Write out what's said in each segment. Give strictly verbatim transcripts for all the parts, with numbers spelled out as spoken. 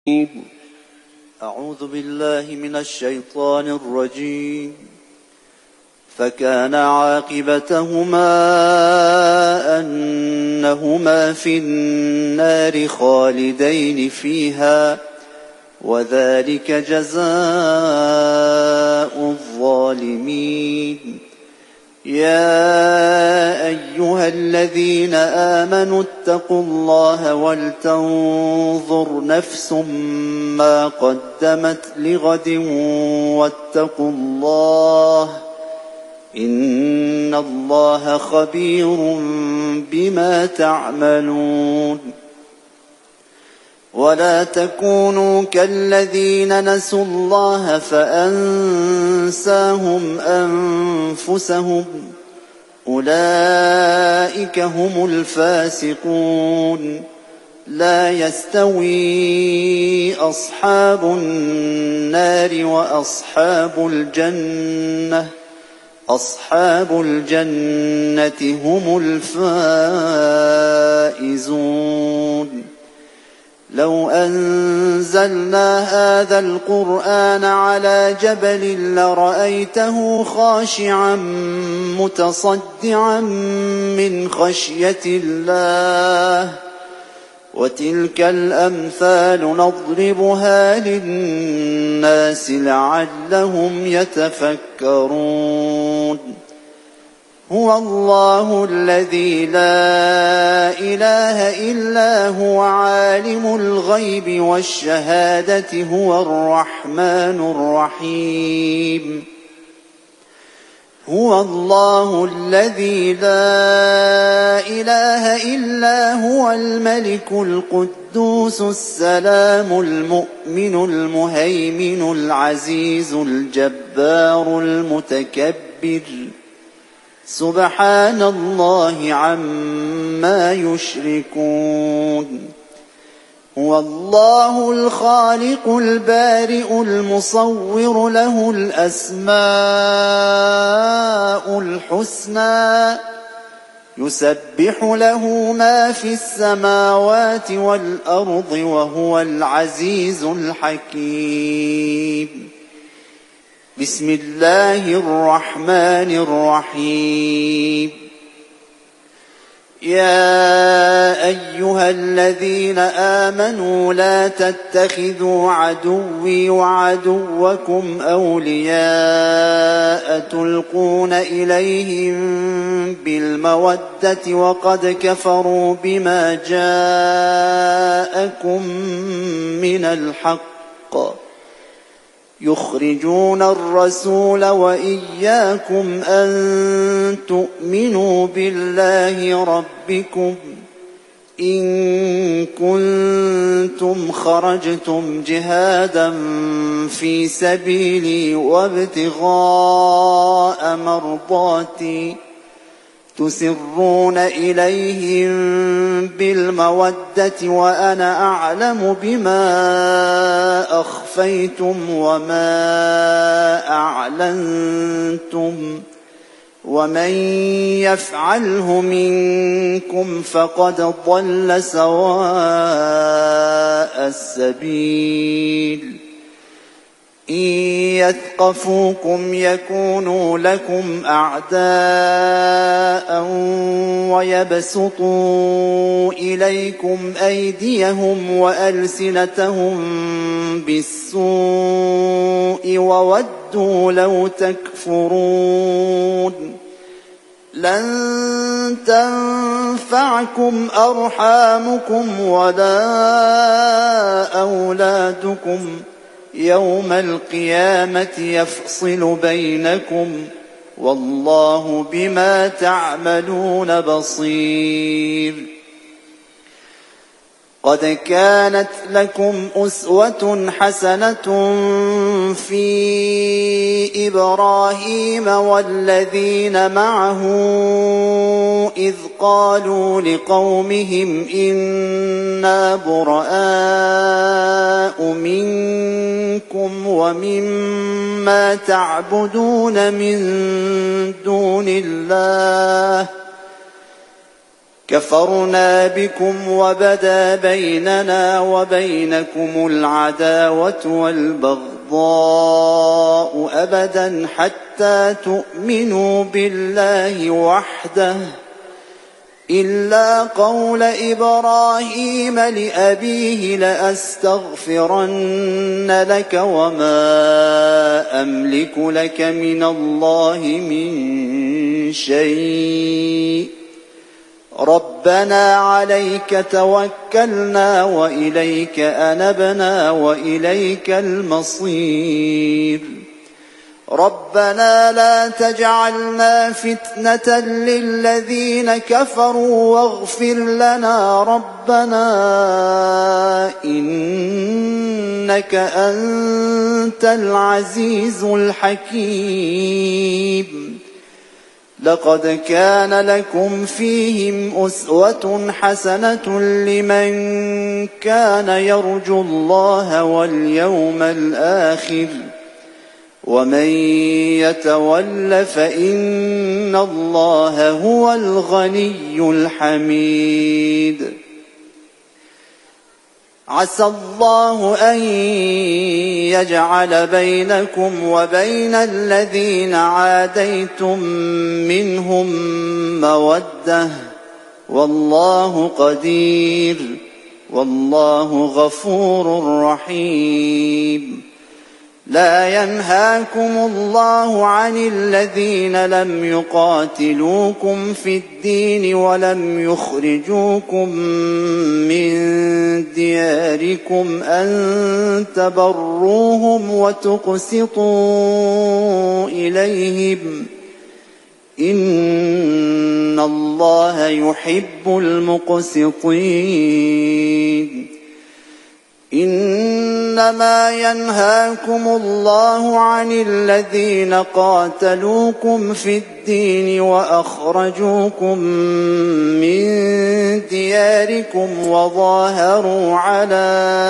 أعوذ بالله من الشيطان الرجيم. فكان عاقبتهما أنهما في النار خالدين فيها وذلك جزاء الظالمين. يا أيها الذين آمنوا اتقوا الله ولتنظر نفس ما قدمت لغد واتقوا الله إن الله خبير بما تعملون. ولا تكونوا كالذين نسوا الله فأنساهم أنفسهم أولئك هم الفاسقون. لا يستوي أصحاب النار وأصحاب الجنة أصحاب الجنة هم الفائزون. لو أنزلنا هذا القرآن على جبل لرأيته خاشعا متصدعا من خشية الله. وتلك الأمثال نضربها للناس لعلهم يتفكرون. هو الله الذي لا إله إلا هو عالم الغيب والشهادة هو الرحمن الرحيم. هو الله الذي لا إله إلا هو الملك القدوس السلام المؤمن المهيمن العزيز الجبار المتكبر سبحان الله عما يشركون. هو الله الخالق البارئ المصور له الأسماء الحسنى يسبح له ما في السماوات والأرض وهو العزيز الحكيم. بسم الله الرحمن الرحيم. يا أيها الذين آمنوا لا تتخذوا عدوي وعدوكم أولياء تلقون إليهم بالمودة وقد كفروا بما جاءكم من الحق يخرجون الرسول وإياكم أن تؤمنوا بالله ربكم إن كنتم خرجتم جهادا في سبيلي وابتغاء مرضاتي تسرون إليهم بالمودة وأنا أعلم بما أخفيتم وما أعلنتم ومن يفعله منكم فقد ضل سواء السبيل. إن يثقفوكم يكونوا لكم أعداء ويبسطوا إليكم أيديهم وألسنتهم بالسوء وودوا لو تكفرون. لن تنفعكم أرحامكم ولا أولادكم يوم القيامة يفصل بينكم والله بما تعملون بصير. قد كانت لكم أسوة حسنة في إبراهيم والذين معه إذ قالوا لقومهم إنا براء منكم ومما تعبدون من دون الله كفرنا بكم وبدا بيننا وبينكم العداوة والبغضاء أبدا حتى تؤمنوا بالله وحده إلا قول إبراهيم لأبيه لأستغفرن لك وما أملك لك من الله من شيء ربنا عليك توكلنا وإليك أنبنا وإليك المصير ربنا لا تجعلنا فتنة للذين كفروا واغفر لنا ربنا إنك أنت العزيز الحكيم لقد كان لكم فيهم أسوة حسنة لمن كان يرجو الله واليوم الآخر ومن يتول فإن الله هو الغني الحميد عسى الله أن يجعل بينكم وبين الذين عاديتم منهم مودة والله قدير والله غفور رحيم لا ينهاكم الله عن الذين لم يقاتلوكم في الدين ولم يخرجوكم من دياركم أن تبروهم وتقسطوا إليهم إن الله يحب المقسطين إنما ينهاكم الله عن الذين قاتلوكم في الدين وأخرجوكم من دياركم وظاهروا على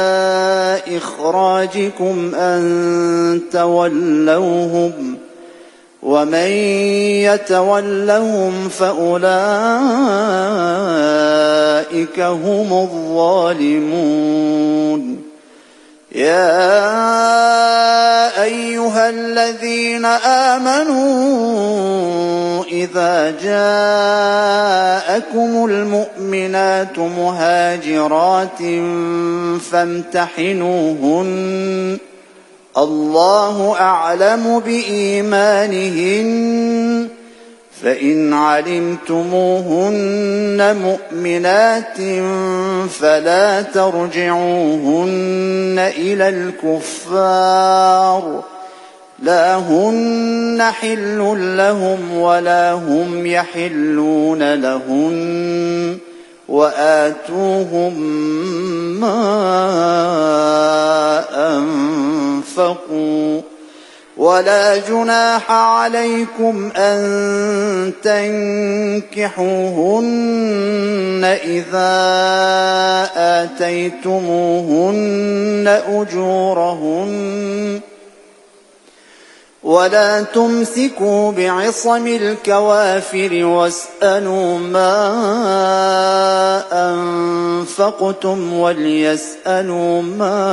إخراجكم أن تولوهم ومن يتولهم فأولئك هم الظالمون يا أيها الذين آمنوا إذا جاءكم المؤمنات مهاجرات فامتحنوهن الله أعلم بإيمانهن فإن علمتموهن مؤمنات فلا ترجعوهن إلى الكفار لا هن حل لهم ولا هم يحلون لهن وآتوهم ما أنفقوا ولا جناح عليكم أن تنكحوهن إذا آتيتموهن أجورهن ولا تمسكوا بعصم الكوافر واسألوا ما أنفقتم وليسألوا ما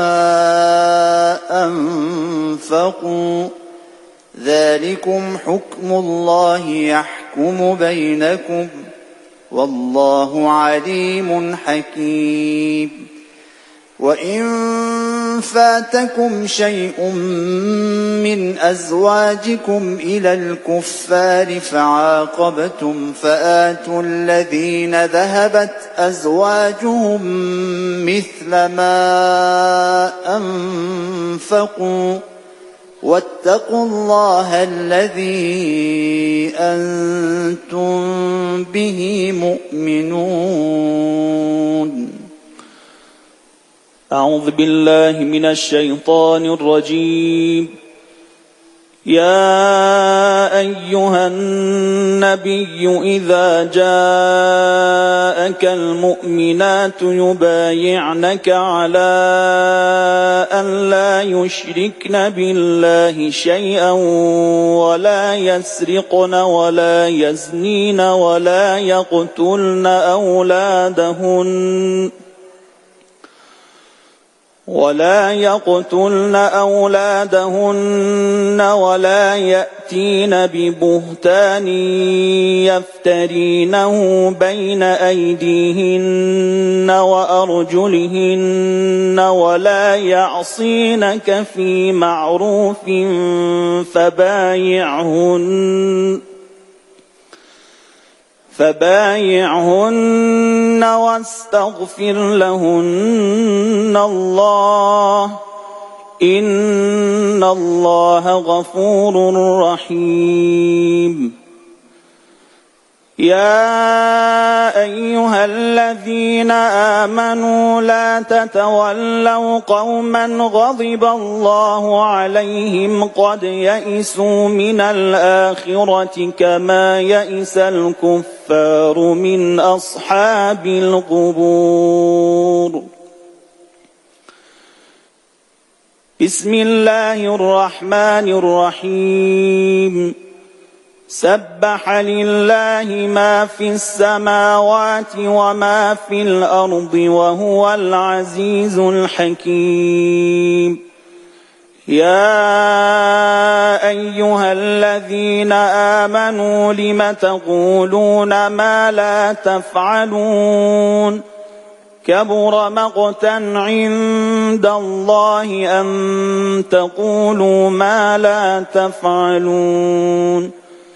أنفقوا ذلكم حكم الله يحكم بينكم والله عليم حكيم وإن فاتكم شيء من أزواجكم إلى الكفار فعاقبتم فآتوا الذين ذهبت أزواجهم مثل ما أنفقوا واتقوا الله الذي أنتم به مؤمنون. أعوذ بالله من الشيطان الرجيم. يا أيها النبي إذا جاءك المؤمنات يبايعنك على أن لا يشركن بالله شيئا ولا يسرقن ولا يزنين ولا يقتلن أولادهن ولا يقتلن أولادهن ولا يأتين ببهتان يفترينه بين أيديهن وأرجلهن ولا يعصينك في معروف فبايعهن فبايعهن واستغفر لهن الله إن الله غفور رحيم. يا أيها الذين آمنوا لا تتولوا قوما غضب الله عليهم قد يئسوا من الآخرة كما يئس الكفار من أصحاب القبور. بسم الله الرحمن الرحيم. سبح لله ما في السماوات وما في الأرض وهو العزيز الحكيم. يا أيها الذين آمنوا لم تقولون ما لا تفعلون كبر مقتا عند الله أن تقولوا ما لا تفعلون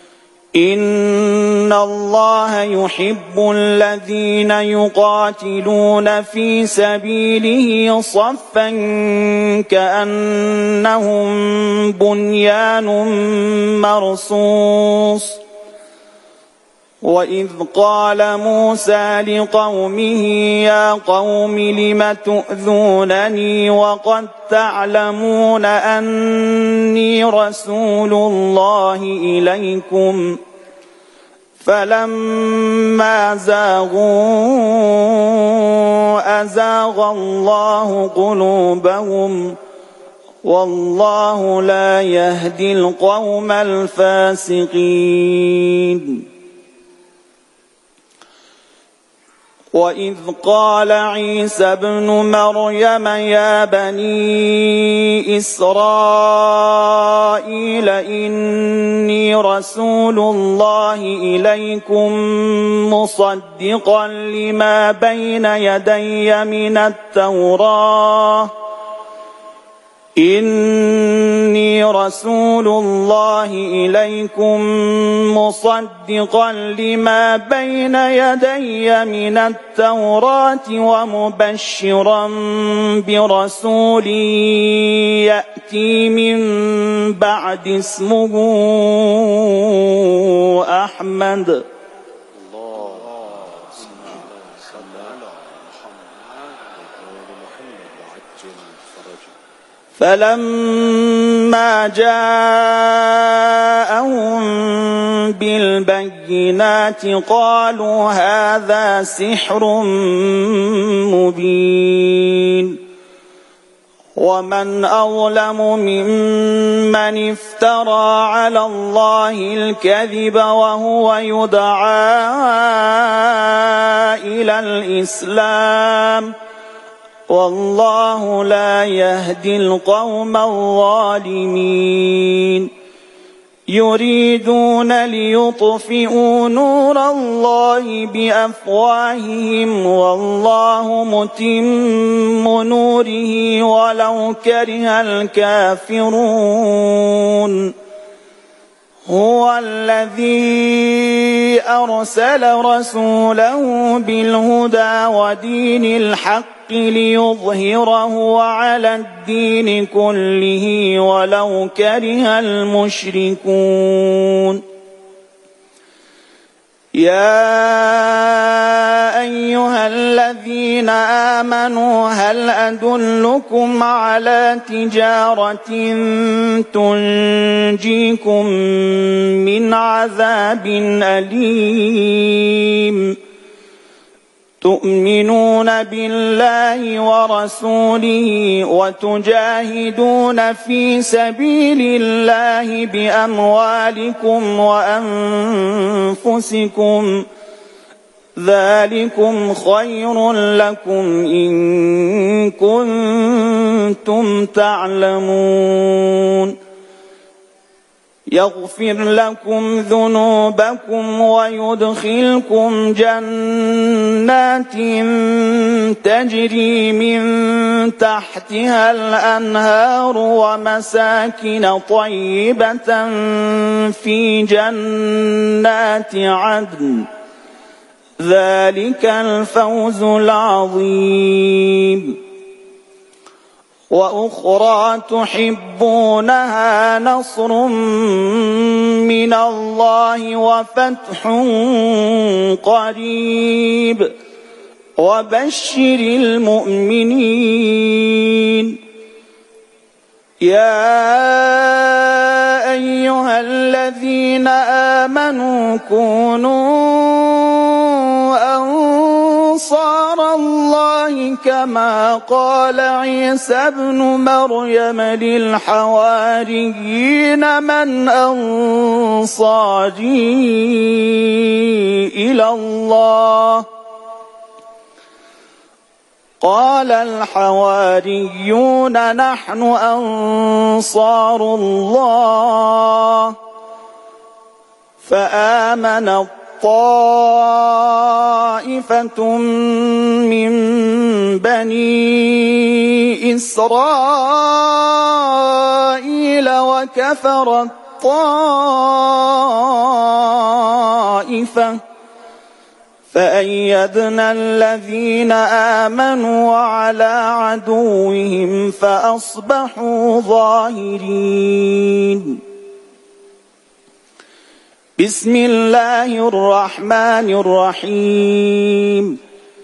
إن الله يحب الذين يقاتلون في سبيله صفا كأنهم بنيان مرصوص. وإذ قال موسى لقومه يا قوم لم تؤذونني وقد تعلمون أني رسول الله إليكم فلما زاغوا أزاغ الله قلوبهم والله لا يهدي القوم الفاسقين. وإذ قال عيسى ابن مريم يا بني إسرائيل إني رسول الله إليكم مصدقا لما بين يدي من التوراة إني رسول الله إليكم مصدقا لما بين يدي من التوراة ومبشرا برسول يأتي من بعد اسمه أحمد. فلما جاءهم بالبينات قالوا هذا سحر مبين ومن أظلم ممن افترى على الله الكذب وهو يدعى إلى الإسلام والله لا يهدي القوم الظالمين. يريدون ليطفئوا نور الله بأفواههم والله متم نوره ولو كره الكافرون. هو الذي أرسل رسوله بالهدى ودين الحق ليظهره على الدين كله ولو كره المشركون. يا أيها الذين آمنوا هل أدلكم على تجارة تنجيكم من عذاب أليم تؤمنون بالله ورسوله وتجاهدون في سبيل الله بأموالكم وأنفسكم ذلكم خير لكم إن كنتم تعلمون يغفر لكم ذنوبكم ويدخلكم جنات تجري من تحتها الأنهار ومساكن طيبة في جنات عدن ذلك الفوز العظيم وأخرى تحبونها نصر من الله وفتح قريب وبشر المؤمنين يا أيها الذين آمنوا كونوا أنصار الله كما قال عيسى ابن مريم للحواريين من أنصاري إلى الله قال الحواريون نحن أنصار الله فآمن طائفة من بني إسرائيل وكفرت طائفة فأيدنا الذين آمنوا على عدوهم فأصبحوا ظاهرين بسم الله الرحمن الرحيم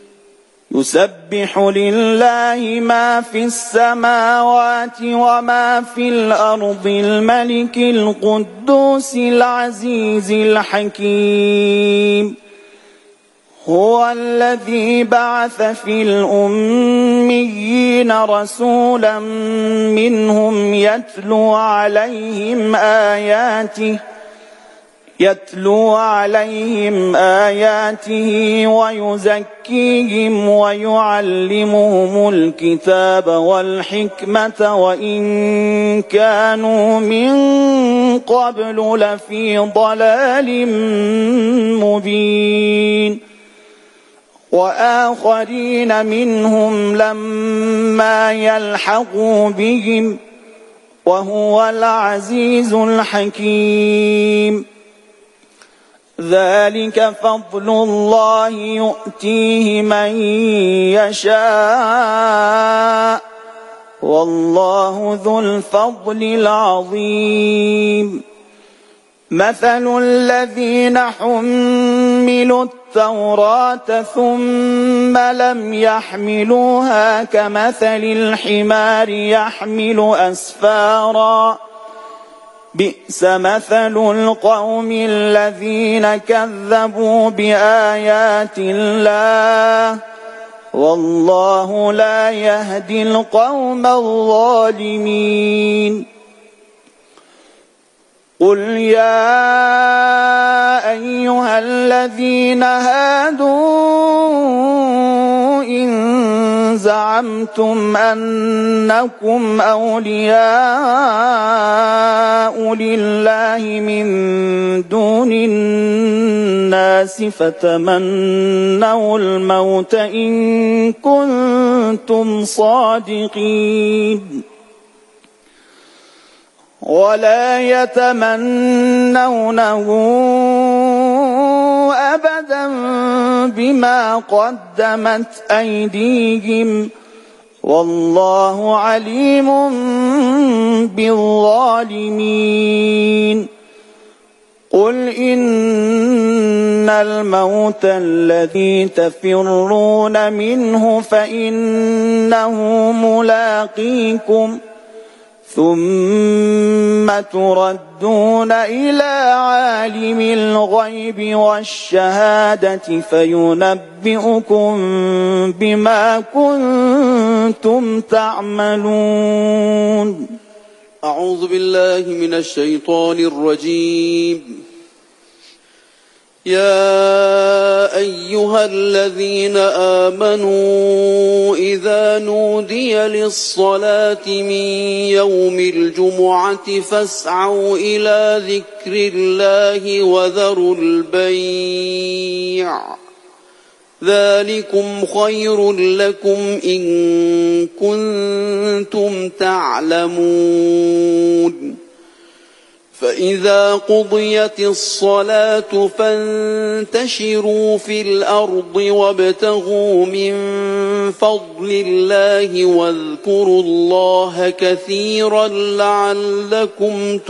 يسبح لله ما في السماوات وما في الأرض الملك القدوس العزيز الحكيم هو الذي بعث في الأميين رسولا منهم يتلو عليهم آياته يتلو عليهم آياته ويزكيهم ويعلمهم الكتاب والحكمة وإن كانوا من قبل لفي ضلال مبين وآخرين منهم لما يلحقوا بهم وهو العزيز الحكيم ذلك فضل الله يؤتيه من يشاء والله ذو الفضل العظيم مثل الذين حملوا التوراة ثم لم يحملوها كمثل الحمار يحمل أسفارا بئس مثل القوم الذين كذبوا بآيات الله والله لا يهدي القوم الظالمين قل يا أيها الذين هادوا إن زعمتم أنكم أولياء لله من دون الناس فتمنوا الموت إن كنتم صادقين ولا يتمنونه أبدا بما قدمت أيديهم والله عليم بالظالمين قل إن الموت الذي تفرون منه فإنه ملاقيكم ثم تردون إلى عالم الغيب والشهادة فينبئكم بما كنتم تعملون. أعوذ بالله من الشيطان الرجيم. يا أيها الذين آمنوا إذا نودي للصلاة من يوم الجمعة فاسعوا إلى ذكر الله وذروا البيع ذلكم خير لكم إن كنتم تعلمون. فإذا قضيت الصلاة فانتشروا في الأرض وابتغوا من فضل الله واذكروا الله كثيرا لعلكم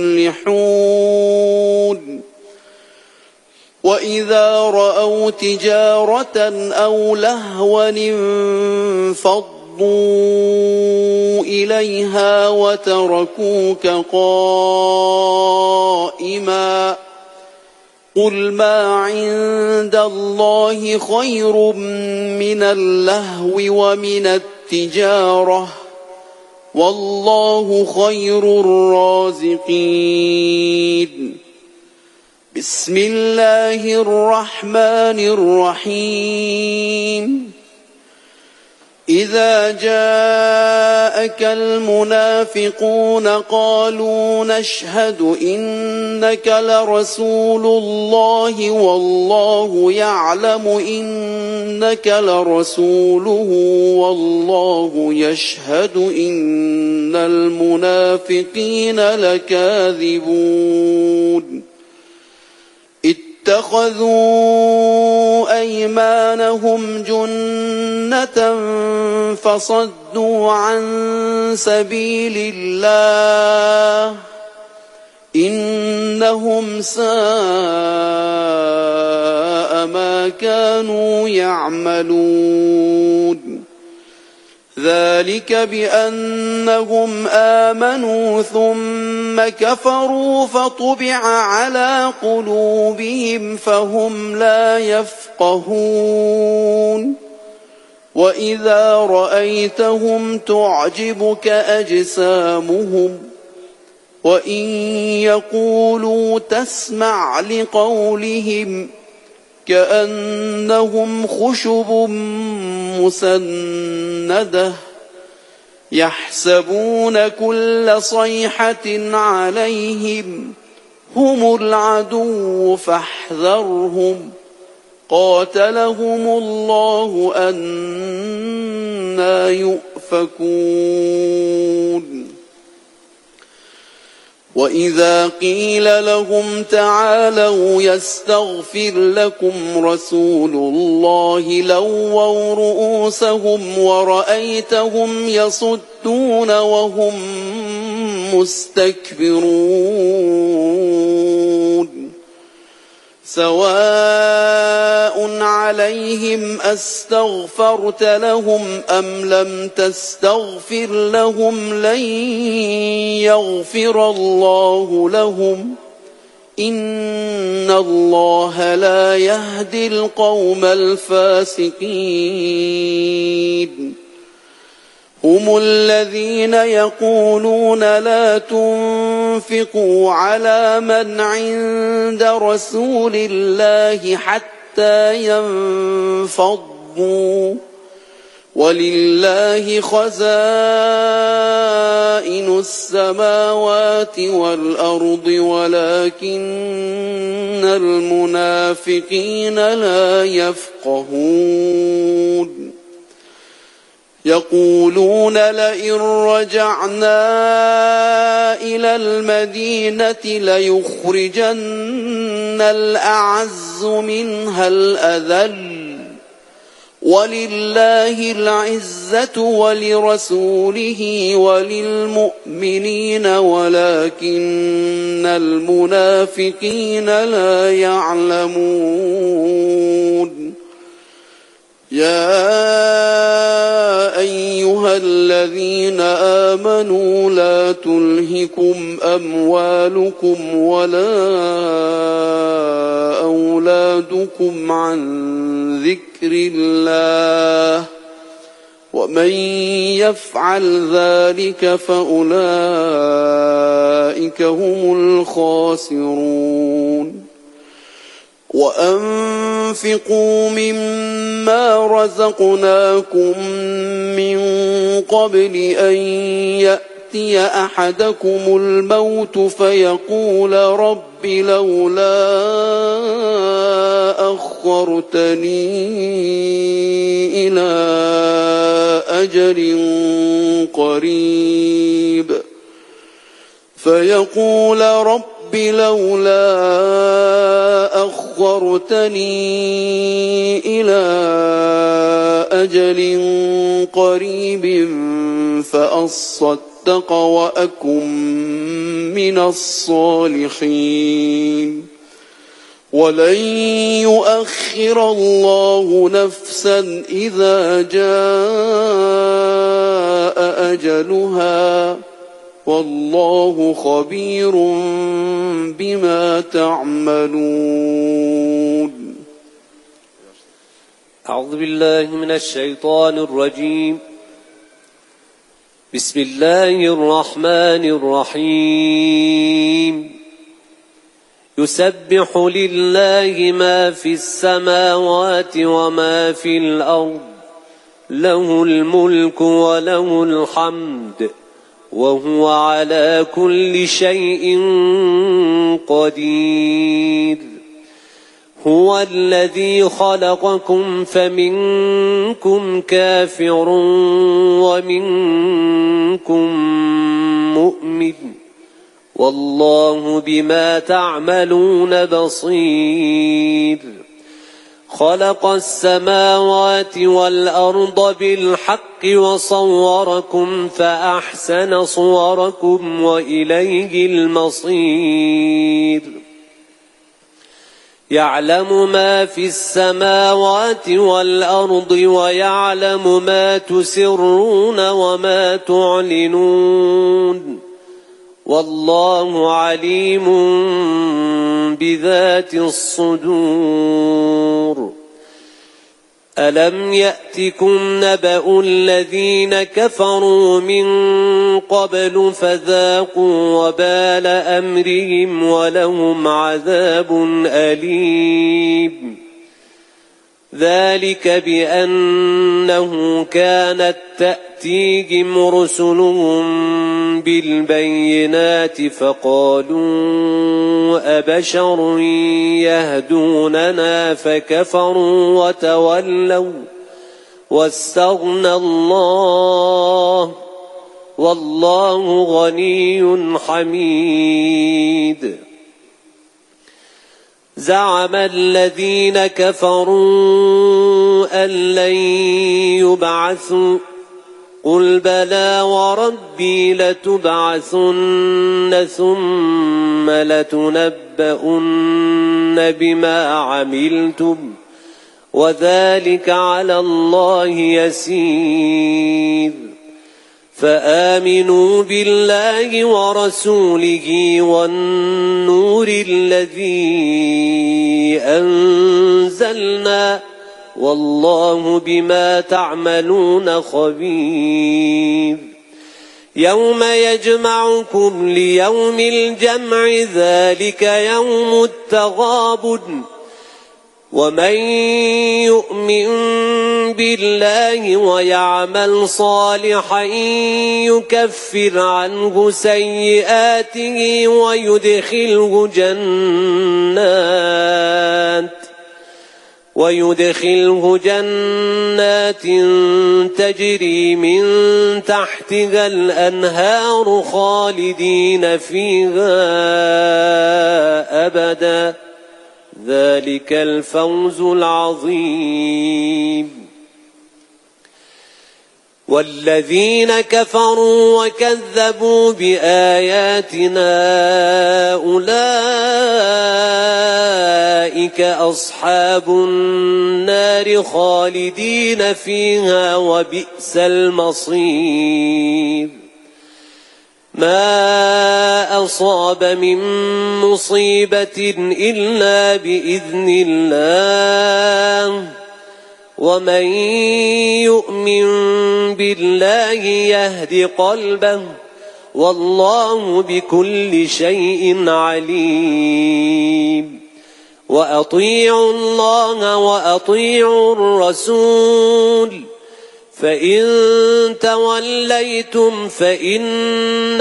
تفلحون. وإذا رأوا تجارة أو لهوا انفضوا إليها وتركوك قائما قل ما عند الله خير من اللهو ومن التجارة والله خير الرازقين. بسم الله الرحمن الرحيم. إذا جاءك المنافقون قالوا نشهد إنك لرسول الله والله يعلم إنك لرسوله والله يشهد إن المنافقين لكاذبون. اتخذوا أيمانهم جنة فصدوا عن سبيل الله إنهم ساء ما كانوا يعملون. ذلك بأنهم آمنوا ثم كفروا فطبع على قلوبهم فهم لا يفقهون. وإذا رأيتهم تعجبك أجسامهم وإن يقولوا تسمع لقولهم كأنهم خشب مسندة يحسبون كل صيحة عليهم هم العدو فاحذرهم قاتلهم الله أنى يؤفكون. وإذا قيل لهم تعالوا يستغفر لكم رسول الله لووا رؤوسهم ورأيتهم يصدون وهم مستكبرون. سواء عليهم أستغفرت لهم أم لم تستغفر لهم لن يغفر الله لهم إن الله لا يهدي القوم الفاسقين. هم الذين يقولون لا تنفقوا على من عند رسول الله حتى ينفضوا ولله خزائن السماوات والأرض ولكن المنافقين لا يفقهون. يقولون لئن رجعنا إلى المدينة ليخرجن الأعز منها الأذل ولله العزة ولرسوله وللمؤمنين ولكن المنافقين لا يعلمون. يا أيها أيها الذين آمنوا لا تلهكم أموالكم ولا أولادكم عن ذكر الله ومن يفعل ذلك فأولئك هم الخاسرون وأنفقوا مما رزقناكم من قبل أن يأتي أحدكم الموت فيقول رب لولا أخرتني إلى أجل قريب فيقول رب لولا أخرتني إلى أجل قريب فأصدق وأكن من الصالحين ولن يؤخر الله نفسا إذا جاء أجلها والله خبير بما تعملون. أعوذ بالله من الشيطان الرجيم. بسم الله الرحمن الرحيم. يسبح لله ما في السماوات وما في الأرض له الملك وله الحمد وهو على كل شيء قدير. هو الذي خلقكم فمنكم كافر ومنكم مؤمن والله بما تعملون بصير. خلق السماوات والأرض بالحق وصوركم فأحسن صوركم وإليه المصير. يعلم ما في السماوات والأرض ويعلم ما تسرون وما تعلنون والله عليم بذات الصدور. ألم يأتكم نبأ الذين كفروا من قبل فذاقوا وبال أمرهم ولهم عذاب أليم. ذلك بأنه كانت تأتيهم رسلهم بالبينات فقالوا أبشر يهدوننا فكفروا وتولوا واستغنى الله والله غني حميد. زعم الذين كفروا أن لن يبعثوا قل بلى وربي لتبعثن ثم لتنبؤن بما عملتم وذلك على الله يسير. فآمنوا بالله ورسوله والنور الذي أنزلنا والله بما تعملون خبير. يوم يجمعكم ليوم الجمع ذلك يوم التغابن ومن يؤمن بالله ويعمل صالحا يكفر عنه سيئاته ويدخله جنات ويدخله جنات تجري من تحتها الأنهار خالدين فيها أبدا ذلك الفوز العظيم. والذين كفروا وكذبوا بآياتنا أولئك أصحاب النار خالدين فيها وبئس المصير ما أصاب من مصيبة إلا بإذن الله ومن يؤمن بالله يهد قلبه والله بكل شيء عليم وأطيعوا الله وأطيعوا الرسول فإن توليتم فإن